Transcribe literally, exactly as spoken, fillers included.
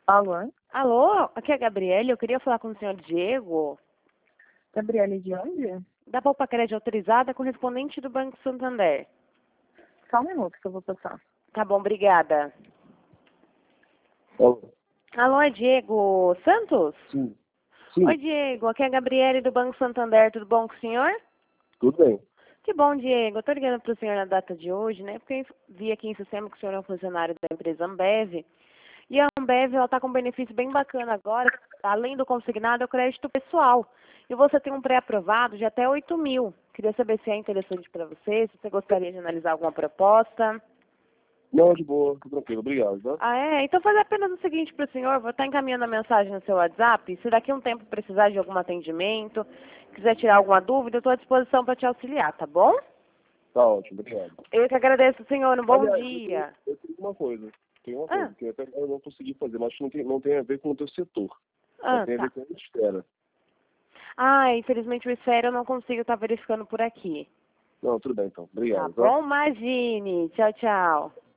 Alô? Alô, aqui é a Gabriele, eu queria falar com o senhor Diego, Gabriele de onde? da Poupa Crédito Autorizada, correspondente do Banco Santander. Só um minuto que eu vou passar. Tá bom, obrigada. Alô? Alô, é Diego Santos? Sim. Sim, Oi, Diego, aqui é a Gabriele do Banco Santander, tudo bom com o senhor? tudo bem. Que bom, Diego, eu tô ligando pro senhor na data de hoje, né, porque eu vi aqui em sistema que o senhor é um funcionário da empresa Ambev, e a Ambev, ela tá com um benefício bem bacana agora, além do consignado, é o crédito pessoal. E você tem um pré-aprovado de até oito mil. Queria saber se é interessante para você, se você gostaria de analisar alguma proposta. Não, de boa, tô tranquilo, obrigado, tá? Ah, é? Então faz apenas o seguinte para o senhor, vou estar encaminhando a mensagem no seu WhatsApp. Se daqui a um tempo precisar de algum atendimento, quiser tirar alguma dúvida, eu estou à disposição para te auxiliar, tá bom? Tá ótimo, obrigado. Eu que agradeço, senhor. Um bom Aliás, dia. Eu tenho, eu tenho uma coisa, tem uma Ah, coisa que até eu não consegui fazer, mas não tem, não tem a ver com o teu setor, mas ah, tem a ver tá. com a espera. Ah, infelizmente o esfera eu não consigo estar verificando por aqui. Não, tudo bem então, Tá obrigado, tá? bom? Imagine. Tchau, tchau.